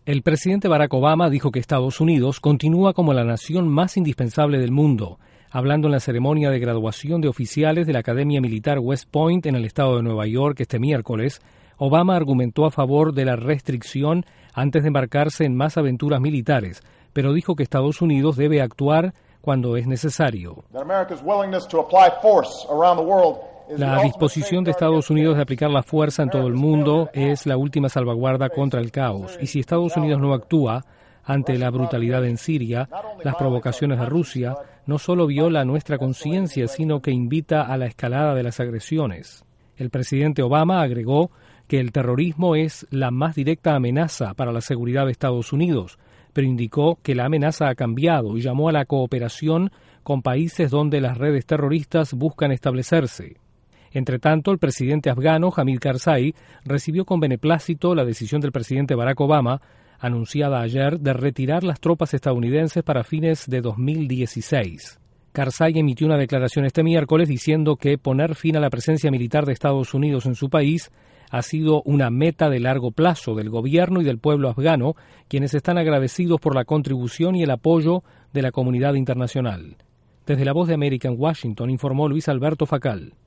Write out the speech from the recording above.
El presidente Barack Obama dijo que Estados Unidos continúa como la nación más indispensable del mundo. Hablando en la ceremonia de graduación de oficiales de la Academia Militar West Point en el estado de Nueva York este miércoles, Obama argumentó a favor de la restricción antes de embarcarse en más aventuras militares, pero dijo que Estados Unidos debe actuar cuando es necesario. La disposición de Estados Unidos de aplicar la fuerza en todo el mundo es la última salvaguarda contra el caos, y si Estados Unidos no actúa ante la brutalidad en Siria, las provocaciones de Rusia, no solo viola nuestra conciencia, sino que invita a la escalada de las agresiones. El presidente Obama agregó que el terrorismo es la más directa amenaza para la seguridad de Estados Unidos, pero indicó que la amenaza ha cambiado y llamó a la cooperación con países donde las redes terroristas buscan establecerse. Entre tanto, el presidente afgano Hamid Karzai recibió con beneplácito la decisión del presidente Barack Obama, anunciada ayer, de retirar las tropas estadounidenses para fines de 2016. Karzai emitió una declaración este miércoles diciendo que poner fin a la presencia militar de Estados Unidos en su país ha sido una meta de largo plazo del gobierno y del pueblo afgano, quienes están agradecidos por la contribución y el apoyo de la comunidad internacional. Desde La Voz de América en Washington informó Luis Alberto Facal.